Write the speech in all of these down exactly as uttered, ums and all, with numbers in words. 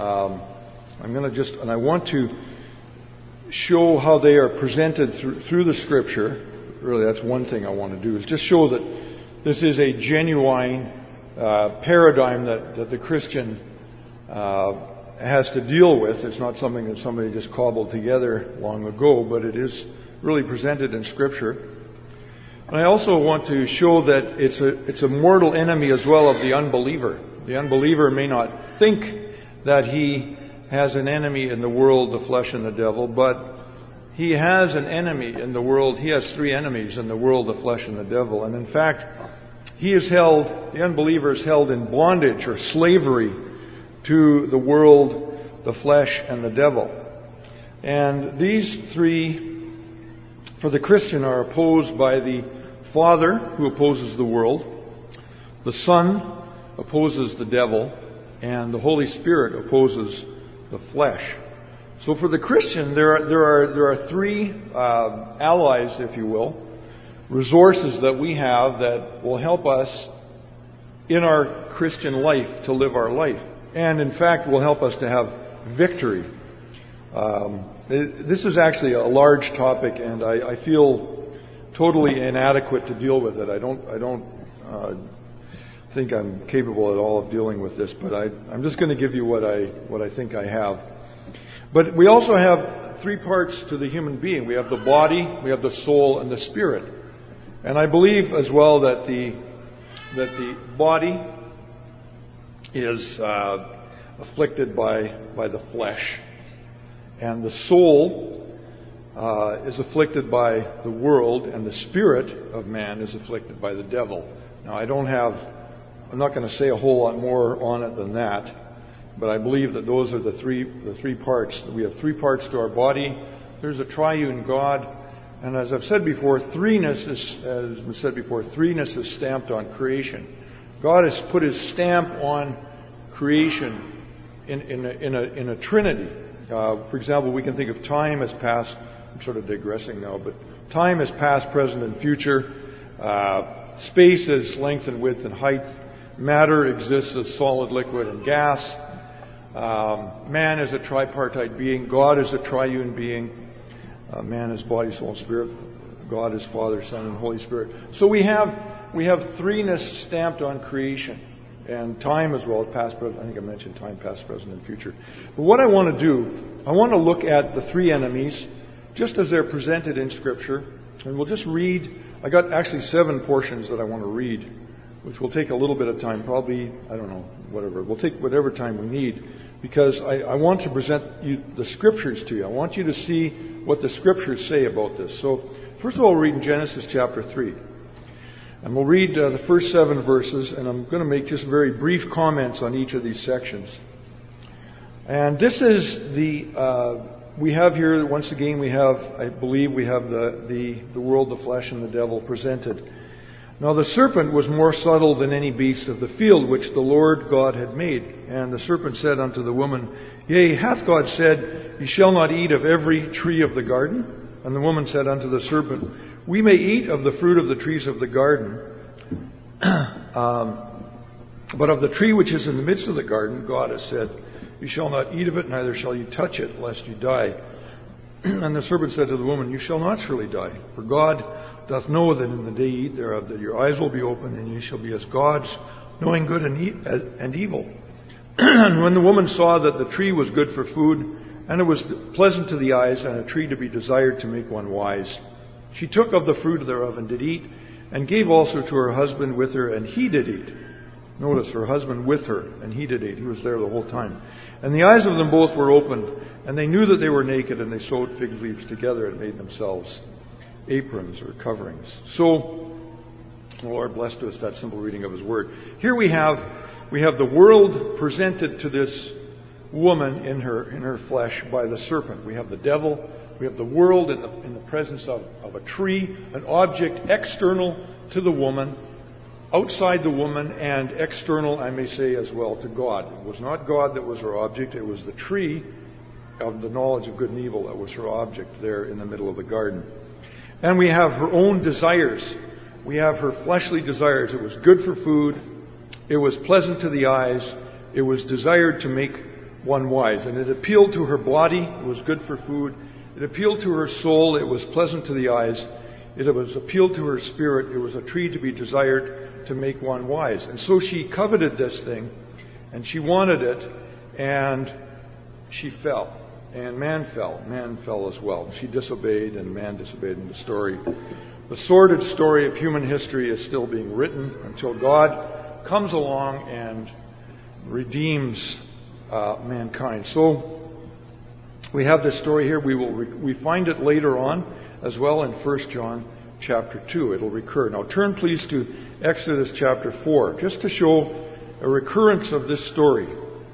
Um, I'm going to just, and I want to show how they are presented through, through the Scripture. Really, that's one thing I want to do, is just show that this is a genuine uh, paradigm that, that the Christian uh, has to deal with. It's not something that somebody just cobbled together long ago, but it is really presented in Scripture. And I also want to show that it's a, it's a mortal enemy as well of the unbeliever. The unbeliever may not think that he has an enemy in the world, the flesh and the devil, but he has an enemy in the world. He has three enemies in the world, the flesh and the devil. And in fact, he is held, the unbeliever is held in bondage or slavery to the world, the flesh and the devil. And these three, for the Christian, are opposed by the Father, who opposes the world, the Son opposes the devil, and the Holy Spirit opposes the flesh. So for the Christian, there are there are there are three uh, allies, if you will, resources that we have that will help us in our Christian life to live our life, and in fact will help us to have victory. Um, it, this is actually a large topic, and I, I feel totally inadequate to deal with it. I don't I don't uh, think I'm capable at all of dealing with this, but I, I'm just going to give you what I what I think I have. But we also have three parts to the human being. We have the body, we have the soul, and the spirit. And I believe as well that the that the body is uh, afflicted by by the flesh, and the soul uh, is afflicted by the world, and the spirit of man is afflicted by the devil. Now, I don't have, I'm not going to say a whole lot more on it than that. But I believe that those are the three the three parts. We have three parts to our body. There's a triune God. And as I've said before, threeness is, as was said before, threeness is stamped on creation. God has put His stamp on creation in, in, a, in, a, in a trinity. Uh, for example, we can think of time as past. I'm sort of digressing now, but time is past, present, and future. Uh, space is length and width and height. Matter exists as solid, liquid, and gas. Um, man is a tripartite being. God is a triune being. Uh, man is body, soul, and spirit. God is Father, Son, and Holy Spirit. So we have we have threeness stamped on creation, and time as well, past, present. I think I mentioned time, past, present, and future. But what I want to do, I want to look at the three enemies, just as they're presented in Scripture, and we'll just read. I got actually seven portions that I want to read, which will take a little bit of time, probably, I don't know, whatever. We'll take whatever time we need, because I, I want to present you the Scriptures to you. I want you to see what the Scriptures say about this. So, first of all, we'll read in Genesis chapter three. And we'll read uh, the first seven verses, and I'm going to make just very brief comments on each of these sections. And this is the, uh, we have here, once again, we have, I believe, we have the, the, the world, the flesh, and the devil presented. Now the serpent was more subtle than any beast of the field which the Lord God had made. And the serpent said unto the woman, Yea, hath God said, Ye shall not eat of every tree of the garden? And the woman said unto the serpent, We may eat of the fruit of the trees of the garden, um, but of the tree which is in the midst of the garden, God has said, You shall not eat of it, neither shall you touch it, lest you die. And the serpent said to the woman, You shall not surely die, for God doth know that in the day ye eat thereof, that your eyes will be opened, and ye shall be as gods, knowing good and, e- and evil. And when the woman saw that the tree was good for food, and it was pleasant to the eyes, and a tree to be desired to make one wise, she took of the fruit thereof, and did eat, and gave also to her husband with her, and he did eat. Notice, her husband with her, and he did eat. He was there the whole time. And the eyes of them both were opened, and they knew that they were naked, and they sewed fig leaves together and made themselves aprons or coverings. So, the Lord bless to us that simple reading of His Word. Here we have we have the world presented to this woman in her in her flesh by the serpent. We have the devil. We have the world in the in the presence of, of a tree, an object external to the woman, outside the woman, and external, I may say, as well to God. It was not God that was her object. It was the tree of the knowledge of good and evil that was her object there in the middle of the garden. And we have her own desires. We have her fleshly desires. It was good for food. It was pleasant to the eyes. It was desired to make one wise. And it appealed to her body, it was good for food. It appealed to her soul, it was pleasant to the eyes. It was appealed to her spirit, it was a tree to be desired to make one wise. And so she coveted this thing, and she wanted it, and she fell. And man fell. Man fell as well. She disobeyed, and man disobeyed in the story. The sordid story of human history is still being written until God comes along and redeems uh, mankind. So we have this story here. We will re- we find it later on as well in First John chapter two. It'll recur. Now turn please to Exodus chapter four, just to show a recurrence of this story.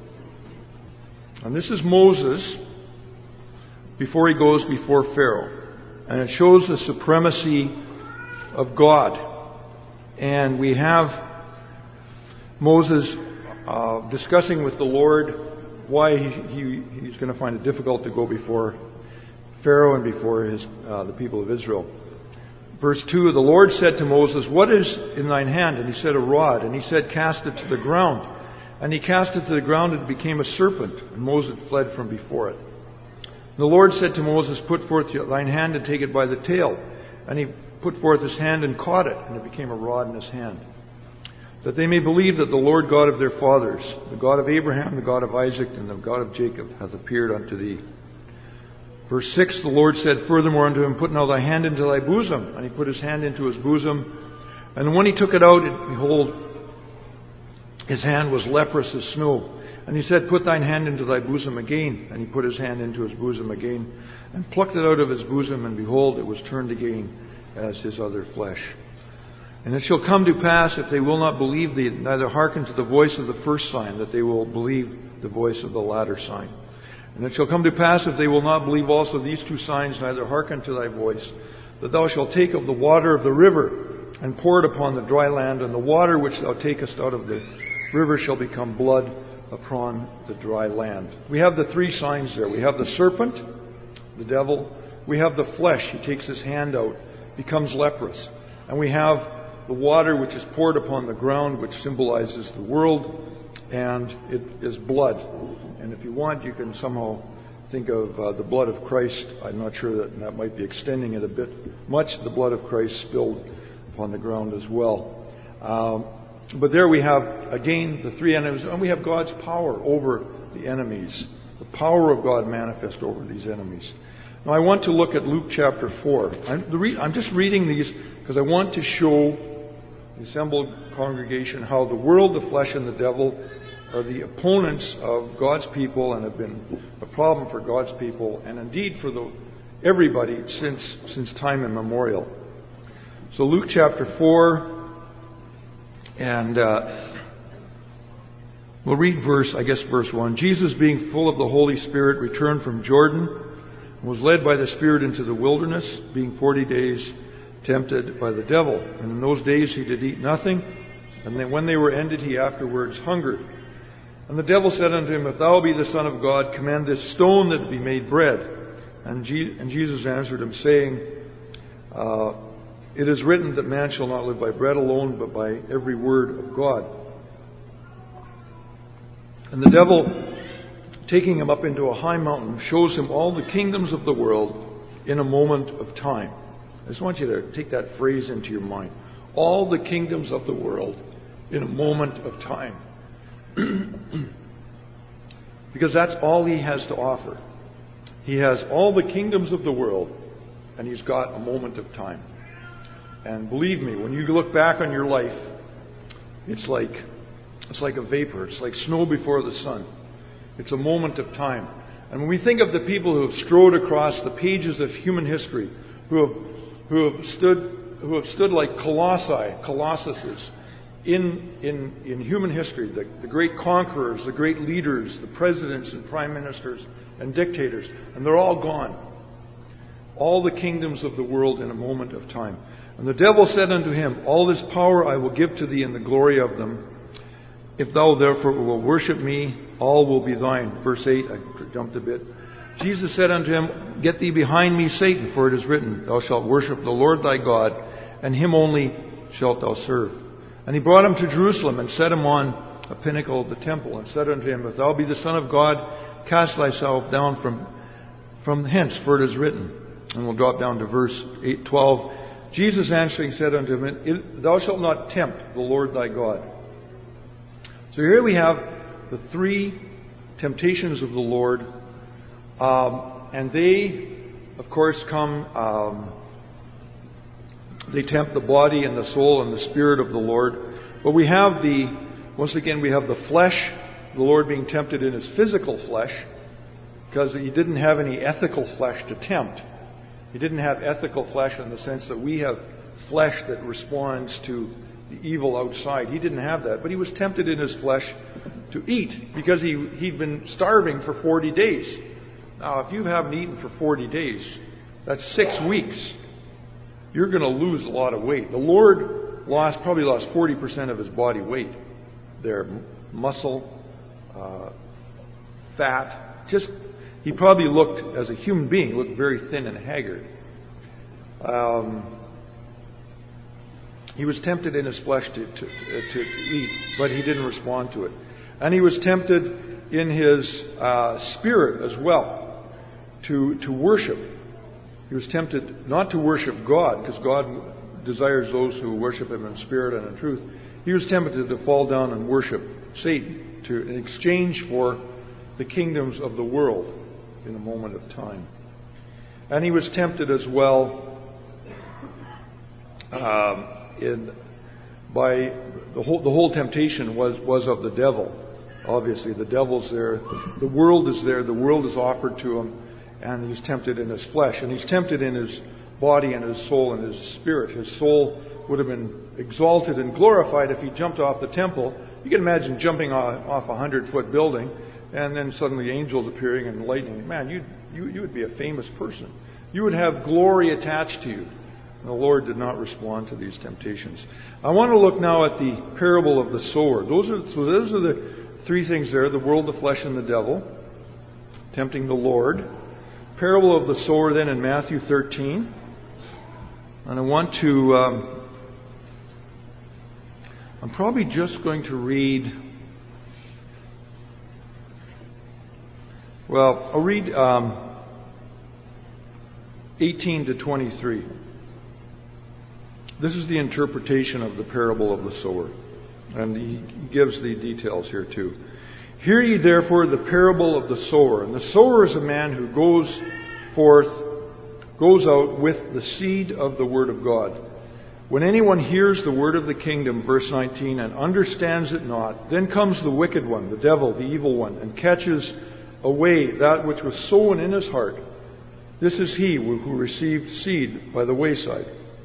And this is Moses before he goes before Pharaoh. And it shows the supremacy of God. And we have Moses uh, discussing with the Lord why he, he, he's going to find it difficult to go before Pharaoh and before his, uh, the people of Israel. Verse two, the Lord said to Moses, "What is in thine hand?" And he said, "A rod." And he said, "Cast it to the ground." And he cast it to the ground, and it became a serpent. And Moses fled from before it. And the Lord said to Moses, "Put forth thine hand and take it by the tail." And he put forth his hand and caught it, and it became a rod in his hand. That they may believe that the Lord God of their fathers, the God of Abraham, the God of Isaac, and the God of Jacob, hath appeared unto thee. Verse six, the Lord said furthermore unto him, "Put now thy hand into thy bosom." And he put his hand into his bosom. And when he took it out, it, behold, his hand was leprous as snow. And he said, "Put thine hand into thy bosom again." And he put his hand into his bosom again, and plucked it out of his bosom, and behold, it was turned again as his other flesh. And it shall come to pass, if they will not believe thee, neither hearken to the voice of the first sign, that they will believe the voice of the latter sign. And it shall come to pass, if they will not believe also these two signs, neither hearken to thy voice, that thou shalt take of the water of the river, and pour it upon the dry land, and the water which thou takest out of the river shall become blood upon the dry land. We have the three signs there. We have the serpent, the devil. We have the flesh. He takes his hand out, becomes leprous. And we have the water which is poured upon the ground, which symbolizes the world, and it is blood. And if you want, you can somehow think of uh, the blood of Christ. I'm not sure that that might be extending it a bit much. The blood of Christ spilled upon the ground as well. Um, but there we have, again, the three enemies, and we have God's power over the enemies. The power of God manifest over these enemies. Now I want to look at Luke chapter four. I'm, the re- I'm just reading these because I want to show the assembled congregation how the world, the flesh, and the devil are the opponents of God's people and have been a problem for God's people and indeed for the, everybody since, since time immemorial. So Luke chapter four, and uh, we'll read verse, I guess verse one. Jesus, being full of the Holy Spirit, returned from Jordan and was led by the Spirit into the wilderness, being forty days tempted by the devil. And in those days he did eat nothing, and then when they were ended, he afterwards hungered. And the devil said unto him, If thou be the Son of God, command this stone that it be made bread. And, Je- and Jesus answered him, saying, uh, It is written that man shall not live by bread alone, but by every word of God. And the devil, taking him up into a high mountain, shows him all the kingdoms of the world in a moment of time. I just want you to take that phrase into your mind. All the kingdoms of the world in a moment of time. Because that's all he has to offer. He has all the kingdoms of the world, and he's got a moment of time. And believe me, when you look back on your life, it's like it's like a vapor. It's like snow before the sun. It's a moment of time. And when we think of the people who have strode across the pages of human history, who have who have stood who have stood like colossi, colossuses, in in in human history, the, the great conquerors, the great leaders, the presidents and prime ministers and dictators, and they're all gone. All the kingdoms of the world in a moment of time. And the devil said unto him, All this power I will give to thee and the glory of them. If thou therefore wilt worship me, all will be thine. Verse eight, I jumped a bit. Jesus said unto him, Get thee behind me, Satan, for it is written, Thou shalt worship the Lord thy God, and him only shalt thou serve. And he brought him to Jerusalem and set him on a pinnacle of the temple, and said unto him, If thou be the Son of God, cast thyself down from, from hence, for it is written. And we'll drop down to verse eight, twelve. Jesus answering said unto him, Thou shalt not tempt the Lord thy God. So here we have the three temptations of the Lord. Um, and they, of course, come, um, they tempt the body and the soul and the spirit of the Lord. But we have the, once again, we have the flesh, the Lord being tempted in his physical flesh, because he didn't have any ethical flesh to tempt. He didn't have ethical flesh in the sense that we have flesh that responds to the evil outside. He didn't have that. But he was tempted in his flesh to eat because he, he'd been starving for forty days. Now, if you haven't eaten for forty days, that's six weeks. You're going to lose a lot of weight. The Lord lost, probably lost forty percent of his body weight. There, muscle, uh, fat, just... He probably looked, as a human being, looked very thin and haggard. Um, he was tempted in his flesh to, to, to, to eat, but he didn't respond to it. And he was tempted in his uh, spirit as well to, to worship. He was tempted not to worship God, because God desires those who worship him in spirit and in truth. He was tempted to fall down and worship Satan to, in exchange for the kingdoms of the world in a moment of time. And he was tempted as well um, in, by the whole, the whole temptation was, was of the devil. Obviously, the devil's there. The world is there. The world is offered to him. And he's tempted in his flesh. And he's tempted in his body and his soul and his spirit. His soul would have been exalted and glorified if he jumped off the temple. You can imagine jumping off a hundred-foot building and then suddenly angels appearing and lightning. Man, you you you would be a famous person. You would have glory attached to you. And the Lord did not respond to these temptations. I want to look now at the parable of the sower. Those are so those are the three things there: the world, the flesh, and the devil, tempting the Lord. Parable of the sower then in Matthew thirteen. And I want to... Um, I'm probably just going to read... Well, I'll read um, eighteen to twenty-three. This is the interpretation of the parable of the sower. And he gives the details here too. Hear ye therefore the parable of the sower. And the sower is a man who goes forth, goes out with the seed of the word of God. When anyone hears the word of the kingdom, verse nineteen, and understands it not, then comes the wicked one, the devil, the evil one, and catches away that which was sown in his heart. This is he who received seed by the wayside.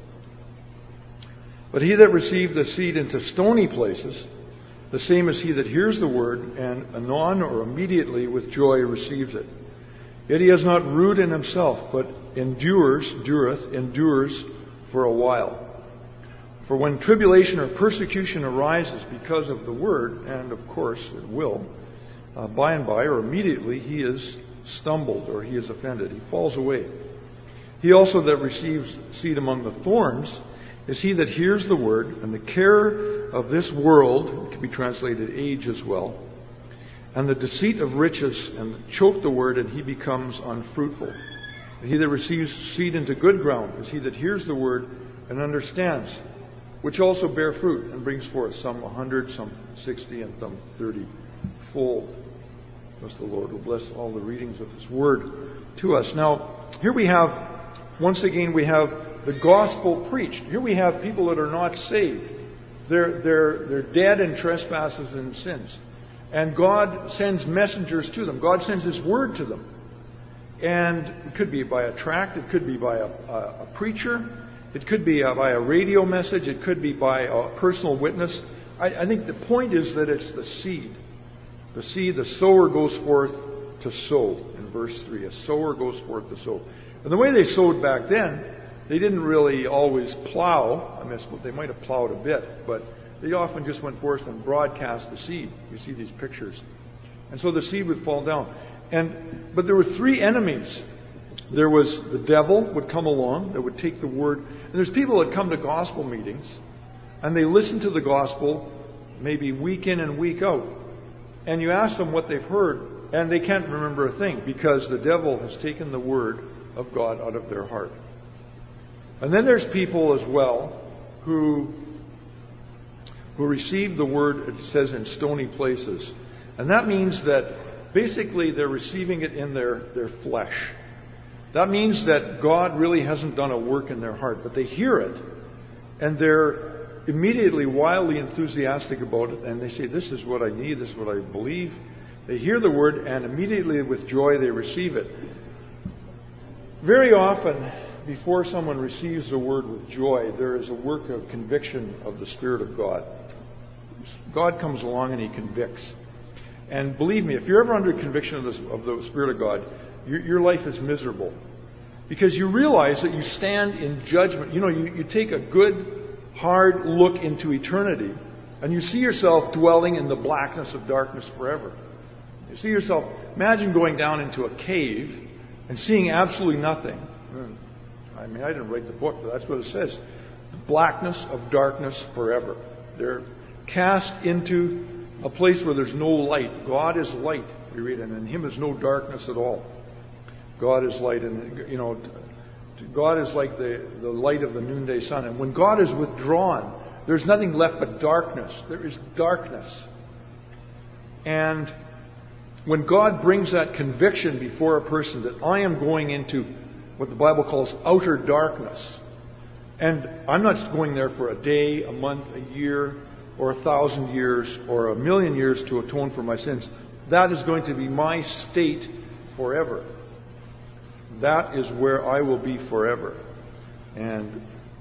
But he that received the seed into stony places, the same as he that hears the word, and anon or immediately with joy receives it. Yet he has not root in himself, but endures, dureth, endures for a while. For when tribulation or persecution arises because of the word, and of course it will, Uh, by and by or immediately he is stumbled or he is offended. He falls away. He also that receives seed among the thorns is he that hears the word, and the care of this world, it can be translated age as well, and the deceit of riches and choke the word, and he becomes unfruitful. And he that receives seed into good ground is he that hears the word and understands, which also bear fruit and brings forth some a hundred, some sixty, and some thirty fold. Thus the Lord will bless all the readings of His Word to us. Now, here we have, once again, we have the gospel preached. Here we have people that are not saved. They're, they're, they're dead in trespasses and sins. And God sends messengers to them. God sends His Word to them. And it could be by a tract. It could be by a, a, a preacher. It could be by a radio message. It could be by a personal witness. I, I think the point is that it's the seed. The seed, the sower goes forth to sow, in verse three. A sower goes forth to sow. And the way they sowed back then, they didn't really always plow. I mean, they might have plowed a bit, but they often just went forth and broadcast the seed. You see these pictures. And so the seed would fall down. And but there were three enemies. There was the devil would come along that would take the word. And there's people that come to gospel meetings, and they listen to the gospel maybe week in and week out, and you ask them what they've heard, and they can't remember a thing because the devil has taken the Word of God out of their heart. And then there's people as well who who receive the Word, it says, in stony places. And that means that basically they're receiving it in their, their flesh. That means that God really hasn't done a work in their heart, but they hear it, and they're immediately wildly enthusiastic about it, and they say, this is what I need, this is what I believe. They hear the Word, and immediately with joy they receive it. Very often, before someone receives the Word with joy, there is a work of conviction of the Spirit of God. God comes along and He convicts. And believe me, if you're ever under conviction of, this, of the Spirit of God, your, your life is miserable. Because you realize that you stand in judgment. You know, you, you take a good, hard look into eternity, and you see yourself dwelling in the blackness of darkness forever. You see yourself, imagine going down into a cave and seeing absolutely nothing. I mean, I didn't write the book, but that's what it says. The blackness of darkness forever. They're cast into a place where there's no light. God is light, we read, and in Him is no darkness at all. God is light, and, you know, God is like the, the light of the noonday sun. And when God is withdrawn, there's nothing left but darkness. There is darkness. And when God brings that conviction before a person that I am going into what the Bible calls outer darkness, and I'm not going there for a day, a month, a year, or a thousand years, or a million years to atone for my sins. That is going to be my state forever. That is where I will be forever. And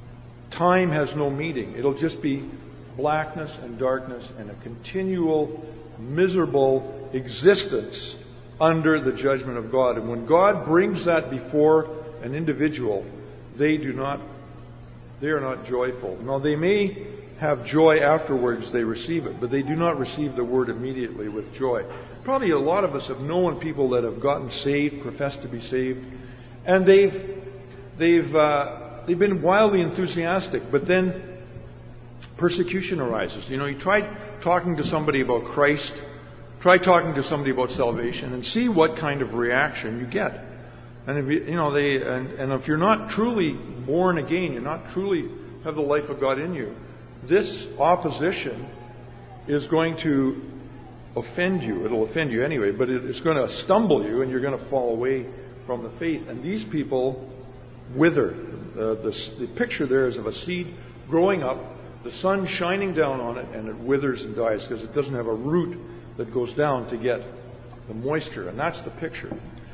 time has no meaning. It'll just be blackness and darkness and a continual, miserable existence under the judgment of God. And when God brings that before an individual, they do not, they are not joyful. Now, they may have joy afterwards they receive it, but they do not receive the Word immediately with joy. Probably a lot of us have known people that have gotten saved, professed to be saved, and they've they've uh, they've been wildly enthusiastic, but then persecution arises. You know, you try talking to somebody about Christ, try talking to somebody about salvation, and see what kind of reaction you get. And if you, you know they and, and if you're not truly born again, you're not truly have the life of God in you, this opposition is going to offend you. It'll offend you anyway, but it's going to stumble you, and you're going to fall away from the faith. And these people wither. Uh, the, the picture there is of a seed growing up, the sun shining down on it, and it withers and dies because it doesn't have a root that goes down to get the moisture. And that's the picture.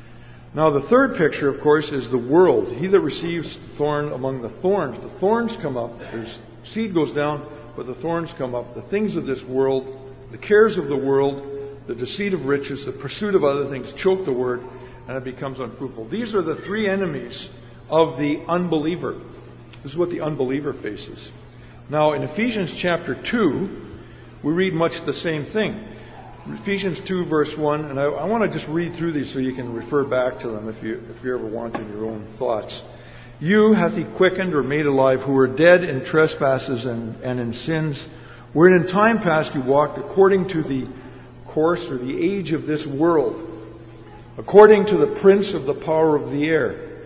Now, the third picture, of course, is the world. He that receives the thorn among the thorns. The thorns come up. There's seed goes down, but the thorns come up. The things of this world, the cares of the world, the deceit of riches, the pursuit of other things choke the word, and it becomes unfruitful. These are the three enemies of the unbeliever. This is what the unbeliever faces. Now, in Ephesians chapter two, we read much the same thing. Ephesians two, verse one, and I, I want to just read through these so you can refer back to them if you, if you ever want in your own thoughts. You hath He quickened or made alive who were dead in trespasses and, and in sins, wherein in time past you walked according to the course or the age of this world, according to the prince of the power of the air,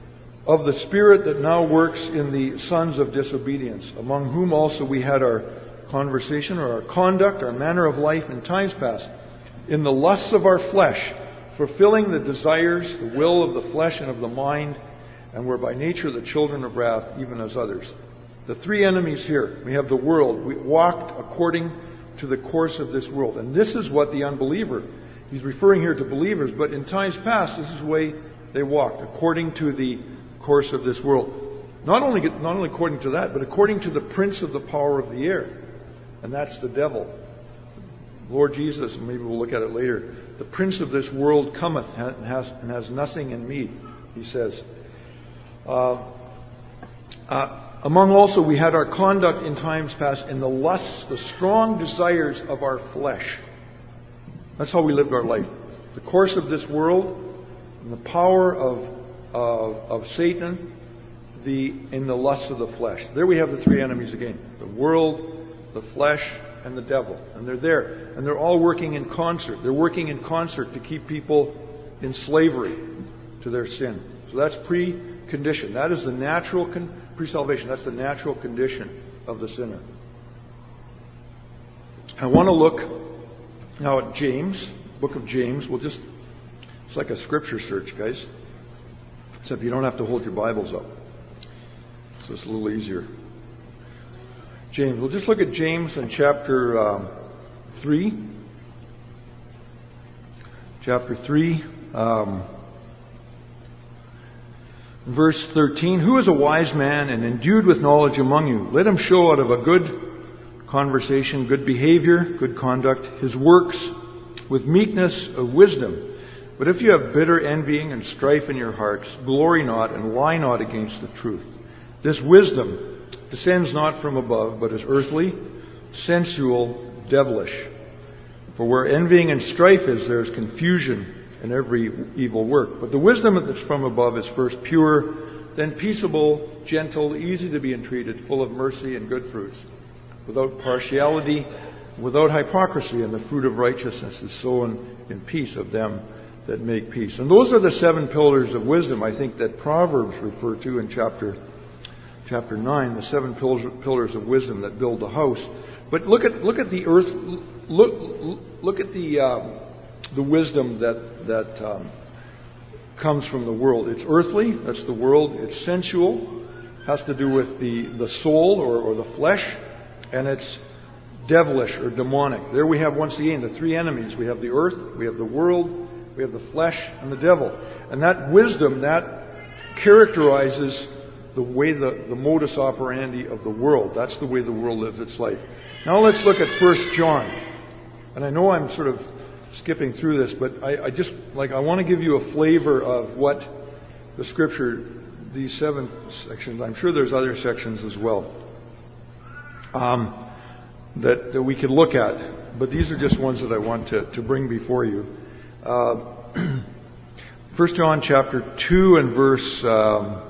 of the spirit that now works in the sons of disobedience, among whom also we had our conversation or our conduct, our manner of life in times past, in the lusts of our flesh, fulfilling the desires, the will of the flesh and of the mind, and were by nature the children of wrath, even as others. The three enemies here. We have the world. We walked according to the course of this world. And this is what the unbeliever, he's referring here to believers, but in times past, this is the way they walked, according to the course of this world. Not only, not only according to that, but according to the prince of the power of the air. And that's the devil. Lord Jesus, maybe we'll look at it later. The prince of this world cometh and has, and has nothing in me, he says. Uh, uh, among also we had our conduct in times past in the lusts, the strong desires of our flesh. That's how we lived our life. The course of this world, and the power of, of, of Satan, the in the lusts of the flesh. There we have the three enemies again. The world, the flesh, and the devil. And they're there. And they're all working in concert. They're working in concert to keep people in slavery to their sin. So that's precondition. That is the natural, con- pre-salvation, that's the natural condition of the sinner. I want to look now at James, book of James. We'll just, it's like a scripture search, guys. Except you don't have to hold your Bibles up. So it's a little easier. James. We'll just look at James in chapter um, three. Chapter three, um, verse thirteen. Who is a wise man and endued with knowledge among you? Let him show out of a good conversation, good behavior, good conduct, his works with meekness of wisdom. But if you have bitter envying and strife in your hearts, glory not and lie not against the truth. This wisdom descends not from above, but is earthly, sensual, devilish. For where envying and strife is, there is confusion in every evil work. But the wisdom that's from above is first pure, then peaceable, gentle, easy to be entreated, full of mercy and good fruits, without partiality, without hypocrisy, and the fruit of righteousness is sown in peace of them that make peace. And those are the seven pillars of wisdom, I think, that Proverbs refer to in chapter chapter nine, the seven pillars, pillars of wisdom that build the house. But look at look at the earth, look look at the um, the wisdom that that um, comes from the world. It's earthly, that's the world. It's sensual, has to do with the the soul or, or the flesh, and it's devilish or demonic. There we have once again the three enemies. We have the earth, we have the world, we have the flesh, and the devil. And that wisdom, that characterizes the way, the, the modus operandi of the world. That's the way the world lives its life. Now let's look at First John. And I know I'm sort of skipping through this, but I, I just, like, I want to give you a flavor of what the Scripture, these seven sections, I'm sure there's other sections as well, um, that, that we could look at. But these are just ones that I want to, to bring before you. Uh, First John chapter two and verse, um,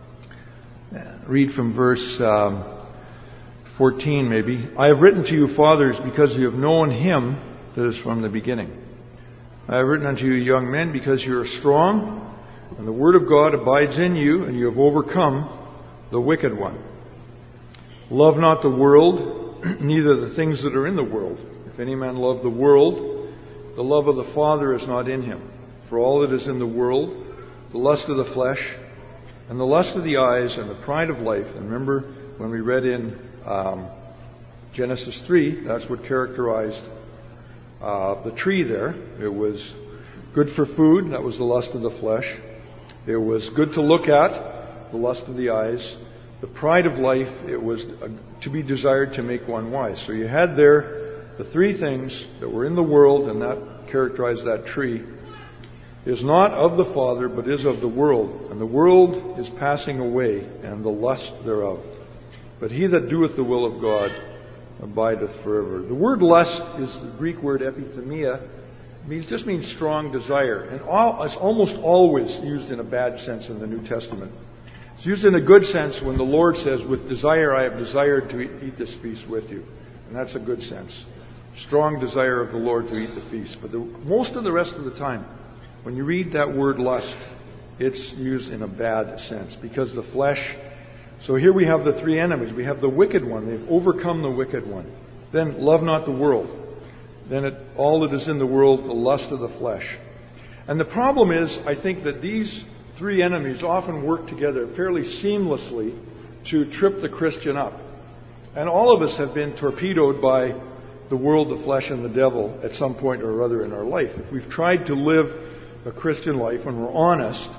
read from verse um, fourteen maybe. I have written to you, fathers, because you have known him that is from the beginning. I have written unto you, young men, because you are strong, and the word of God abides in you, and you have overcome the wicked one. Love not the world, neither the things that are in the world. If any man love the world, the love of the Father is not in him. For all that is in the world, the lust of the flesh, and the lust of the eyes, and the pride of life. And remember, when we read in um, Genesis three, that's what characterized uh, the tree there. It was good for food, that was the lust of the flesh. It was good to look at, the lust of the eyes. The pride of life, it was uh, to be desired to make one wise. So you had there the three things that were in the world, and that characterized that tree. Is not of the Father, but is of the world. And the world is passing away, and the lust thereof. But he that doeth the will of God abideth forever. The word lust is the Greek word epithemia. It means, just means strong desire. And all, it's almost always used in a bad sense in the New Testament. It's used in a good sense when the Lord says, with desire I have desired to eat, eat this feast with you. And that's a good sense. Strong desire of the Lord to eat the feast. But the, most of the rest of the time, when you read that word lust, it's used in a bad sense because the flesh. So here we have the three enemies. We have the wicked one. They've overcome the wicked one. Then love not the world. Then it, all that is in the world, the lust of the flesh. And the problem is, I think that these three enemies often work together fairly seamlessly to trip the Christian up. And all of us have been torpedoed by the world, the flesh, and the devil at some point or other in our life. If we've tried to live a Christian life, when we're honest,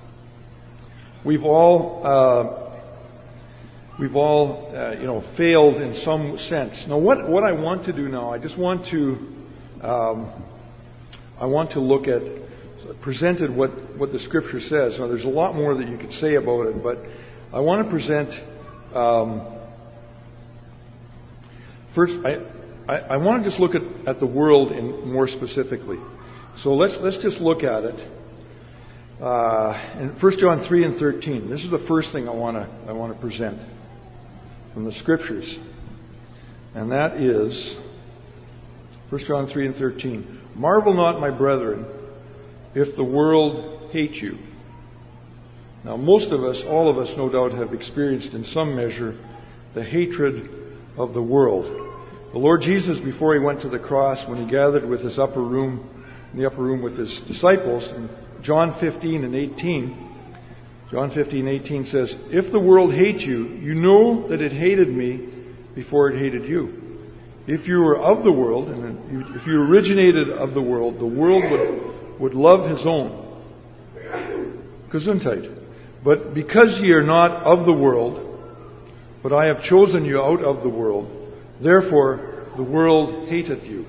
we've all uh, we've all uh, you know failed in some sense. Now, what what I want to do now, I just want to um, I want to look at presented what what the Scripture says. Now, there's a lot more that you could say about it, but I want to present um, first. I, I I want to just look at, at the world in more specifically. So let's let's just look at it. Uh, in First John three and thirteen, this is the first thing I want to I want to present from the Scriptures. And that is First John three and thirteen. Marvel not, my brethren, if the world hate you. Now, most of us, all of us, no doubt, have experienced in some measure the hatred of the world. The Lord Jesus, before He went to the cross, when He gathered with His upper room, in the upper room with His disciples, in John fifteen and eighteen, John fifteen, eighteen says, if the world hates you, you know that it hated me before it hated you. If you were of the world, and if you originated of the world, the world would, would love his own. Gesundheit. But because ye are not of the world, but I have chosen you out of the world, therefore the world hateth you.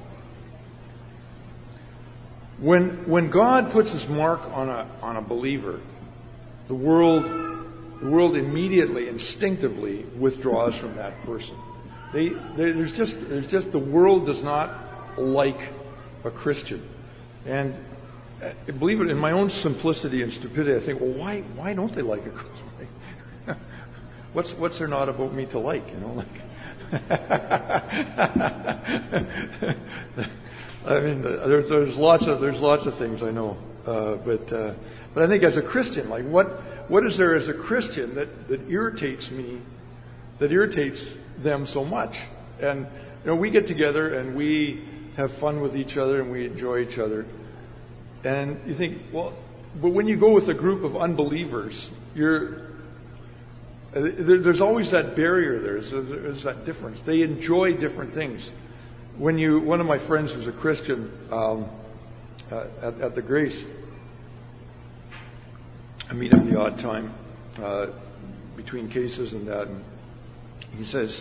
When when God puts His mark on a on a believer, the world the world immediately, instinctively withdraws from that person. They, they, there's just there's just the world does not like a Christian, and uh, believe it, in my own simplicity and stupidity, I think, well, why why don't they like a Christian? what's what's there not about me to like? You know, like. I mean, there's there's lots of there's lots of things I know, uh, but uh, but I think as a Christian, like what what is there as a Christian that, that irritates me, that irritates them so much? And you know, we get together and we have fun with each other and we enjoy each other. And you think, well, but when you go with a group of unbelievers, you're there, there's always that barrier there. There's, there's that difference. They enjoy different things. When you, one of my friends who's a Christian um, uh, at, at the Grace, I meet him the odd time uh, between cases and that, and he says,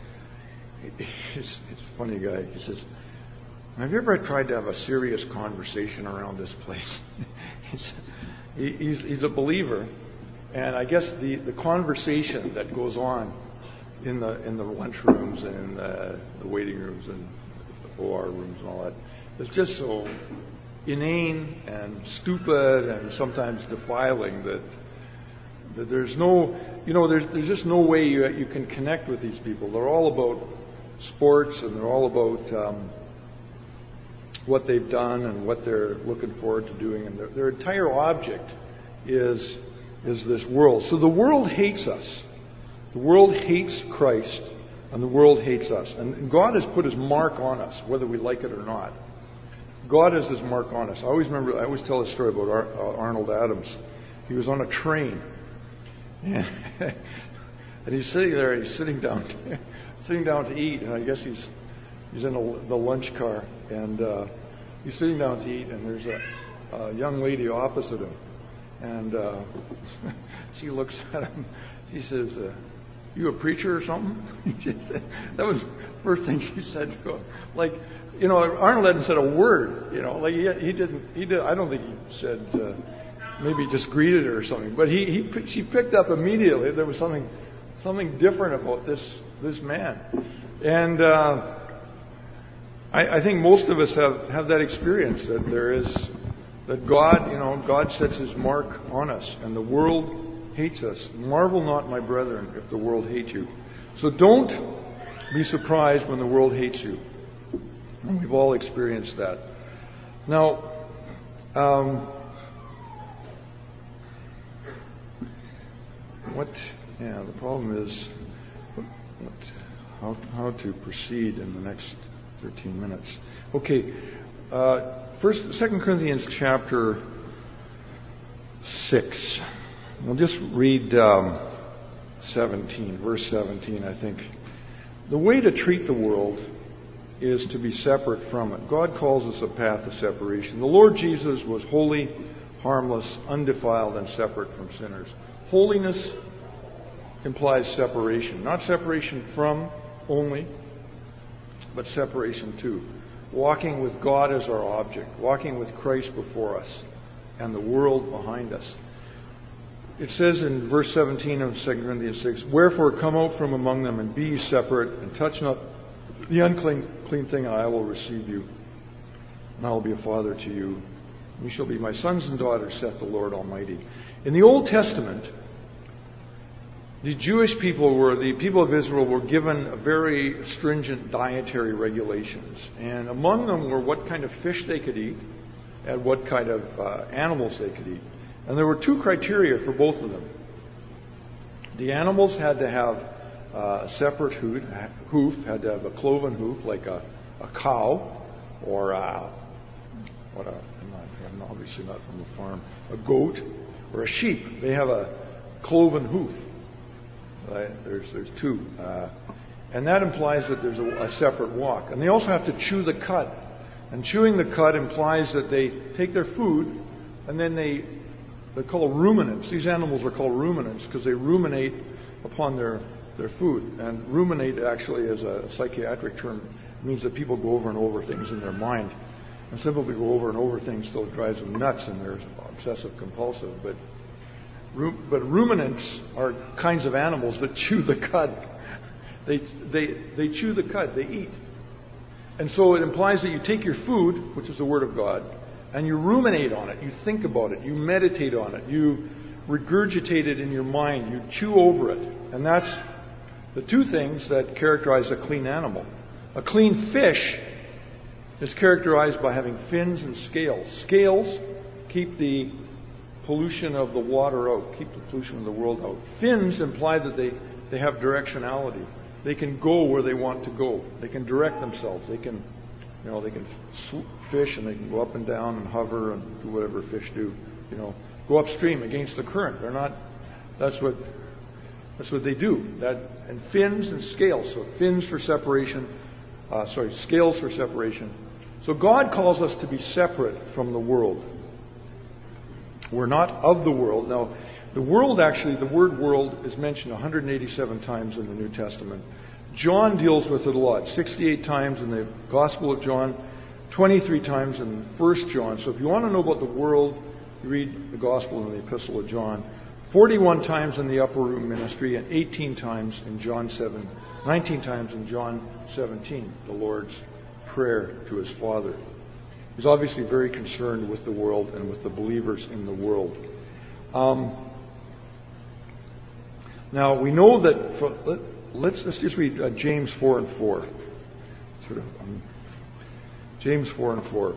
he's, he's a funny guy. He says, have you ever tried to have a serious conversation around this place? he's, he, he's, he's a believer, and I guess the, the conversation that goes on in the in the lunchrooms and in the, the waiting rooms and the O R rooms and all that, it's just so inane and stupid and sometimes defiling that that there's no, you know, there's there's just no way you you can connect with these people. They're all about sports and they're all about um, what they've done and what they're looking forward to doing, and their, their entire object is is this world. So the world hates us. The world hates Christ, and the world hates us. And God has put His mark on us, whether we like it or not. God has His mark on us. I always remember, I always tell a story about Ar- uh, Arnold Adams. He was on a train, and, and he's sitting there. He's sitting down, to, sitting down to eat, and I guess he's he's in a, the lunch car, and uh, he's sitting down to eat, and there's a, a young lady opposite him, and uh, she looks at him. She says, Uh, you a preacher or something? That was the first thing she said to him. Like, you know, Arnold hadn't said a word. You know, like he, he didn't. He did. I don't think he said. Uh, maybe just greeted her or something. But he, he, she picked up immediately. There was something, something different about this this man. And uh, I, I think most of us have, have that experience that there is that God, you know, God sets His mark on us, and the world hates us. Marvel not, my brethren, if the world hates you. So don't be surprised when the world hates you. And we've all experienced that. Now, um, what? Yeah, the problem is what, how how to proceed in the next thirteen minutes. Okay, uh, first, Second Corinthians chapter six. We'll just read um, seventeen, verse seventeen, I think. The way to treat the world is to be separate from it. God calls us a path of separation. The Lord Jesus was holy, harmless, undefiled, and separate from sinners. Holiness implies separation. Not separation from only, but separation to. Walking with God as our object. Walking with Christ before us and the world behind us. It says in verse seventeen of Second Corinthians six, wherefore come out from among them and be ye separate, and touch not the unclean clean thing, and I will receive you, and I will be a father to you. You shall be my sons and daughters, saith the Lord Almighty. In the Old Testament, The Jewish people were, the people of Israel were given very stringent dietary regulations. And among them were what kind of fish they could eat and what kind of uh, animals they could eat. And there were two criteria for both of them. The animals had to have uh, a separate hoof, hoof, had to have a cloven hoof, like a, a cow or a, what a, I'm, not, I'm obviously not from the farm, a goat or a sheep. They have a cloven hoof. Right? There's there's two, uh, and that implies that there's a, a separate walk. And they also have to chew the cud, and chewing the cud implies that they take their food and then they they're called ruminants. These animals are called ruminants because they ruminate upon their their food. And ruminate actually is a psychiatric term. It means that people go over and over things in their mind, and some people go over and over things till it drives them nuts and they're obsessive compulsive. But But ruminants are kinds of animals that chew the cud. They, they, they chew the cud. They eat. And so it implies that you take your food, which is the Word of God, and you ruminate on it. You think about it. You meditate on it. You regurgitate it in your mind. You chew over it. And that's the two things that characterize a clean animal. A clean fish is characterized by having fins and scales. Scales keep the pollution of the water out, keep the pollution of the world out. Fins imply that they, they have directionality. They can go where they want to go. They can direct themselves. They can, you know, they can fish and they can go up and down and hover and do whatever fish do. You know, go upstream against the current. They're not. That's what. That's what they do. That and fins and scales. So fins for separation. Uh, sorry, scales for separation. So God calls us to be separate from the world. We're not of the world. Now, the world actually, the word world is mentioned one hundred eighty-seven times in the New Testament. John deals with it a lot. sixty-eight times in the Gospel of John, twenty-three times in First John. So if you want to know about the world, you read the Gospel and the Epistle of John. forty-one times in the Upper Room Ministry and eighteen times in John seven, nineteen times in John seventeen, the Lord's Prayer to His Father. He's obviously very concerned with the world and with the believers in the world. Um, now, we know that... For, let, let's, let's just read uh, James four and four. Sort of, um, James four and four.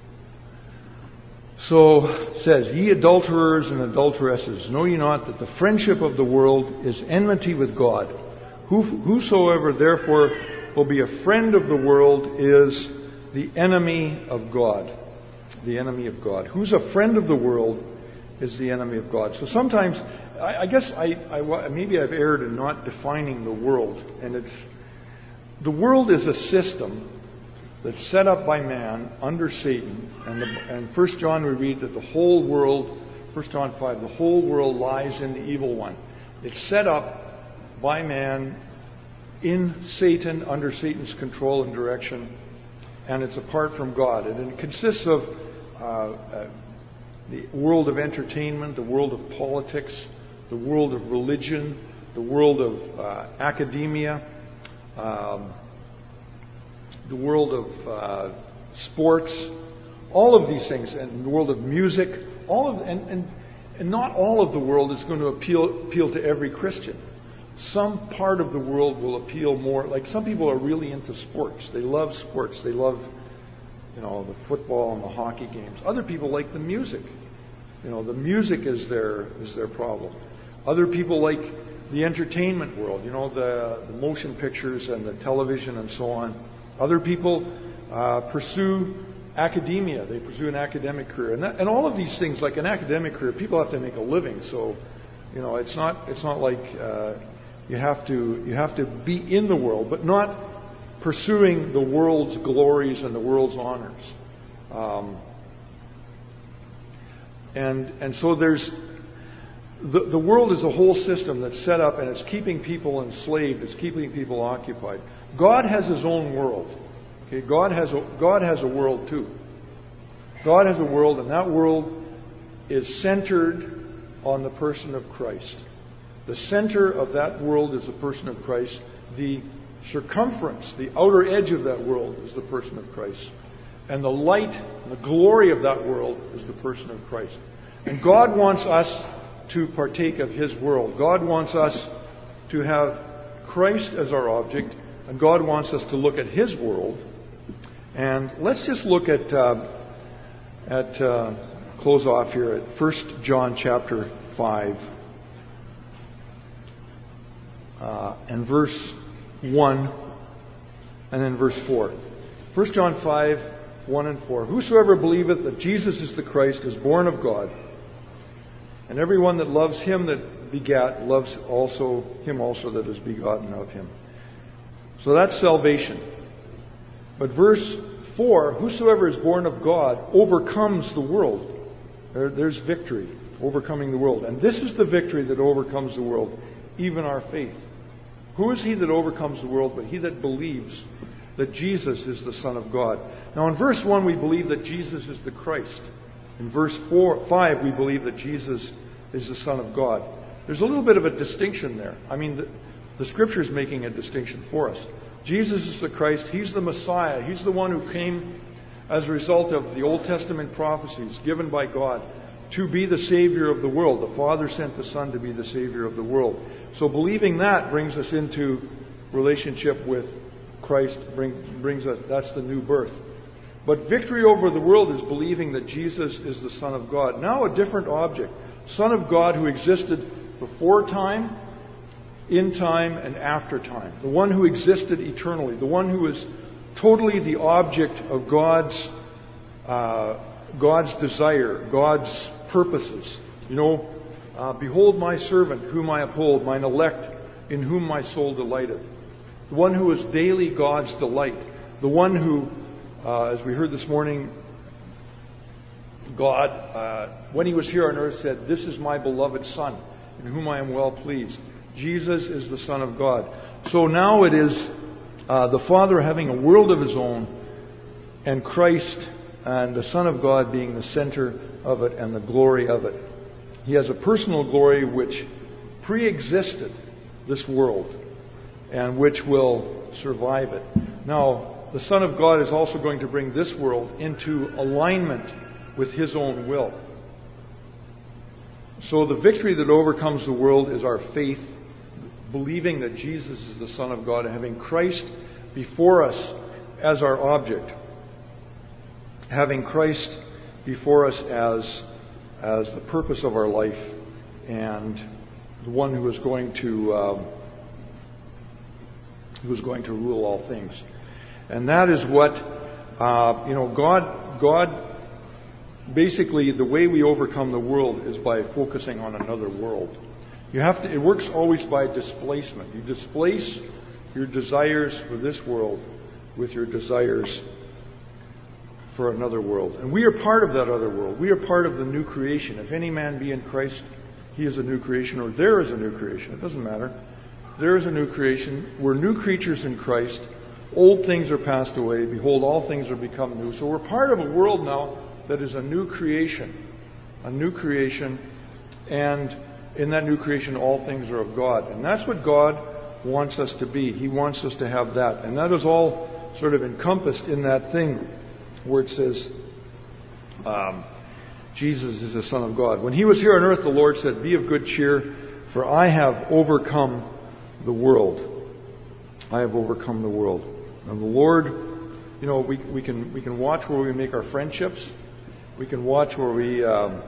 So, it says, Ye adulterers and adulteresses, know ye not that the friendship of the world is enmity with God? Whosoever therefore will be a friend of the world is the enemy of God. The enemy of God. Who's a friend of the world is the enemy of God. So sometimes, I, I guess I, I, maybe I've erred in not defining the world. And it's the world is a system that's set up by man under Satan. And, the, and First John we read that the whole world, First John five, the whole world lies in the evil one. It's set up by man in Satan, under Satan's control and direction. And it's apart from God. And it consists of uh, uh, the world of entertainment, the world of politics, the world of religion, the world of uh, academia, um, the world of uh, sports, all of these things, and the world of music. All of and, and and not all of the world is going to appeal appeal to every Christian. Some part of the world will appeal more. Like some people are really into sports. They love sports. They love, you know, the football and the hockey games. Other people like the music. You know, the music is their is their problem. Other people like the entertainment world. You know, the, the motion pictures and the television and so on. Other people uh, pursue academia. They pursue an academic career, and that, and all of these things, like an academic career, people have to make a living. So, you know, it's not it's not like uh, You have to you have to be in the world, but not pursuing the world's glories and the world's honors. Um, and and so there's the the world is a whole system that's set up, and it's keeping people enslaved. It's keeping people occupied. God has His own world. Okay, God has a, God has a world too. God has a world, and that world is centered on the person of Christ. The center of that world is the person of Christ. The circumference, the outer edge of that world is the person of Christ. And the light, the glory of that world is the person of Christ. And God wants us to partake of His world. God wants us to have Christ as our object, and God wants us to look at His world. And let's just look at, uh, at uh, close off here at First John chapter five uh, and verse one, and then verse four. First John five, one and four. Whosoever believeth that Jesus is the Christ is born of God, and everyone that loves Him that begat loves also Him also that is begotten of Him. So that's salvation. But verse four, whosoever is born of God overcomes the world. There, there's victory, overcoming the world. And this is the victory that overcomes the world, even our faith. Who is he that overcomes the world but he that believes that Jesus is the Son of God? Now in verse one we believe that Jesus is the Christ. In verse four, five we believe that Jesus is the Son of God. There's a little bit of a distinction there. I mean, the, the Scripture is making a distinction for us. Jesus is the Christ. He's the Messiah. He's the one who came as a result of the Old Testament prophecies given by God to be the Savior of the world. The Father sent the Son to be the Savior of the world. So believing that brings us into relationship with Christ, bring, brings us, that's the new birth. But victory over the world is believing that Jesus is the Son of God. Now a different object. Son of God who existed before time, in time, and after time. The one who existed eternally. The one who is totally the object of God's uh, God's desire, God's purposes. You know, uh, behold my servant whom I uphold, mine elect in whom my soul delighteth. The one who is daily God's delight. The one who, uh, as we heard this morning, God, uh, when He was here on earth, said, "This is my beloved Son, in whom I am well pleased." Jesus is the Son of God. So now it is uh, the Father having a world of His own, and Christ and the Son of God being the center of it and the glory of it. He has a personal glory which pre-existed this world and which will survive it. Now, the Son of God is also going to bring this world into alignment with His own will. So the victory that overcomes the world is our faith, believing that Jesus is the Son of God and having Christ before us as our object. Having Christ before us as, as the purpose of our life and the one who is going to um, who is going to rule all things. And that is what uh, you know. God, God. Basically, the way we overcome the world is by focusing on another world. You have to. It works always by displacement. You displace your desires for this world with your desires for another world. And we are part of that other world. We are part of the new creation. If any man be in Christ, he is a new creation, or there is a new creation. It doesn't matter. There is a new creation. We're new creatures in Christ. Old things are passed away. Behold, all things are become new. So we're part of a world now that is a new creation. A new creation. And in that new creation, all things are of God. And that's what God wants us to be. He wants us to have that. And that is all sort of encompassed in that thing where it says, um, Jesus is the Son of God. When He was here on earth, the Lord said, "Be of good cheer, for I have overcome the world." I have overcome the world. And the Lord, you know, we, we can we can watch where we make our friendships. We can watch where we um,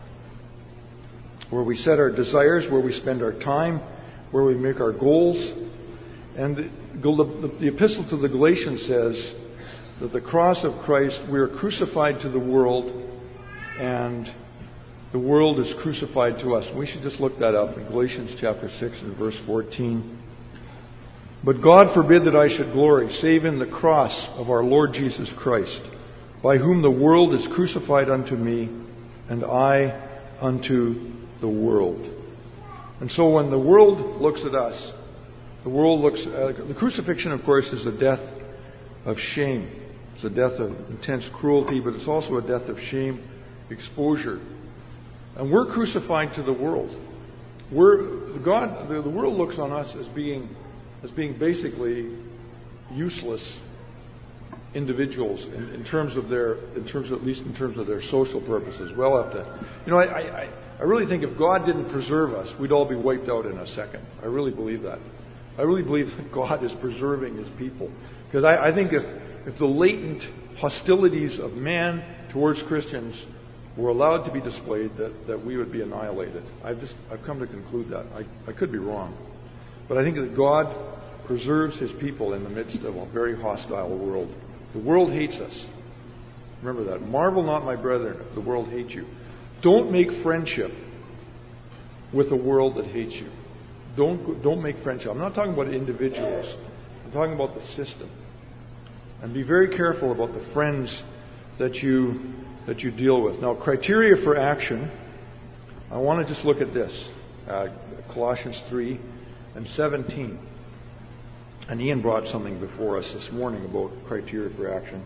where we set our desires, where we spend our time, where we make our goals. And the, the, the Epistle to the Galatians says that the cross of Christ, we are crucified to the world, and the world is crucified to us. We should just look that up in Galatians chapter six and verse fourteen. But God forbid that I should glory, save in the cross of our Lord Jesus Christ, by whom the world is crucified unto me, and I unto the world. And so when the world looks at us, the world looks uh, the crucifixion, of course, is a death of shame. It's a death of intense cruelty, but it's also a death of shame, exposure. And we're crucified to the world. We're God. The, the world looks on us as being as being basically useless, individuals in, in terms of their, in terms of, at least in terms of their social purposes. We'll have to, you know, I, I, I really think if God didn't preserve us, we'd all be wiped out in a second. I really believe that. I really believe that God is preserving His people. Because I, I think if, if the latent hostilities of man towards Christians were allowed to be displayed, that, that we would be annihilated. I've just I've come to conclude that. I, I could be wrong. But I think that God preserves His people in the midst of a very hostile world. The world hates us. Remember that. Marvel not, my brethren, if the world hates you. Don't make friendship with a world that hates you. Don't, don't make friendship. I'm not talking about individuals. I'm talking about the system. And be very careful about the friends that you that you deal with. Now, criteria for action. I want to just look at this. Uh, Colossians three and seventeen. And Ian brought something before us this morning about criteria for action.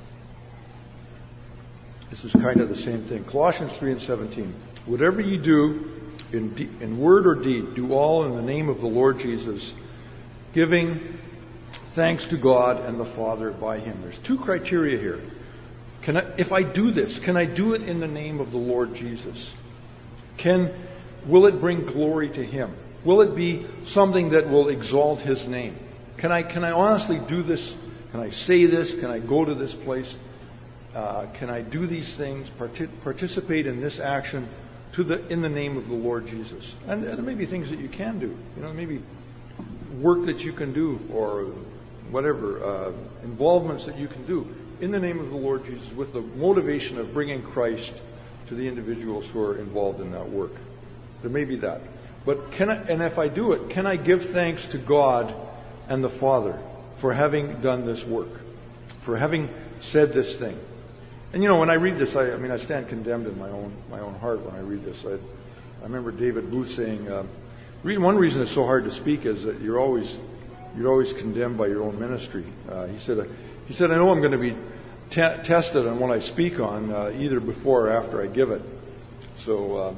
This is kind of the same thing. Colossians three and seventeen. Whatever you do in, de- in word or deed, do all in the name of the Lord Jesus, giving thanks to God and the Father by Him. There's two criteria here. Can I, if I do this, can I do it in the name of the Lord Jesus? Can, will it bring glory to Him? Will it be something that will exalt His name? Can I, can I honestly do this? Can I say this? Can I go to this place? Uh, can I do these things? Partic- participate in this action to the in the name of the Lord Jesus? And there may be things that you can do. You know, maybe work that you can do, or whatever uh, involvements that you can do in the name of the Lord Jesus, with the motivation of bringing Christ to the individuals who are involved in that work. There may be that. But can I, and if I do it, can I give thanks to God and the Father for having done this work, for having said this thing? And you know, when I read this, I, I mean, I stand condemned in my own my own heart when I read this. I, I remember David Booth saying, uh, reason, one reason it's so hard to speak is that you're always you're always condemned by your own ministry. Uh, he said, uh, he said, I know I'm going to be te- tested on what I speak on, uh, either before or after I give it. So. Uh,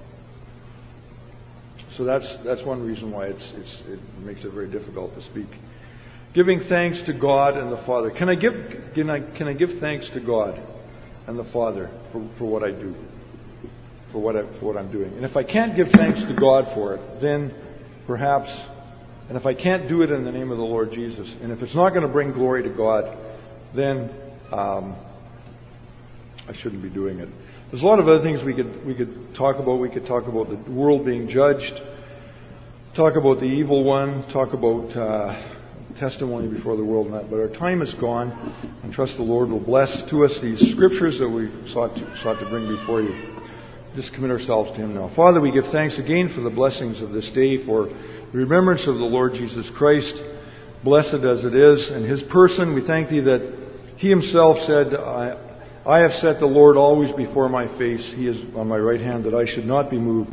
So that's that's one reason why it's, it's it makes it very difficult to speak. Giving thanks to God and the Father. Can I give can I can I give thanks to God and the Father for, for what I do, for what I, for what I'm doing? And if I can't give thanks to God for it, then perhaps, and if I can't do it in the name of the Lord Jesus, and if it's not going to bring glory to God, then um, I shouldn't be doing it. There's a lot of other things we could we could talk about. We could talk about the world being judged, talk about the evil one, talk about uh, testimony before the world and that. But our time is gone, and trust the Lord will bless to us these scriptures that we sought to, sought to bring before you. Just commit ourselves to Him now. Father, we give thanks again for the blessings of this day, for the remembrance of the Lord Jesus Christ, blessed as it is, and His person. We thank Thee that He Himself said, I, I have set the Lord always before my face. He is on my right hand, that I should not be moved.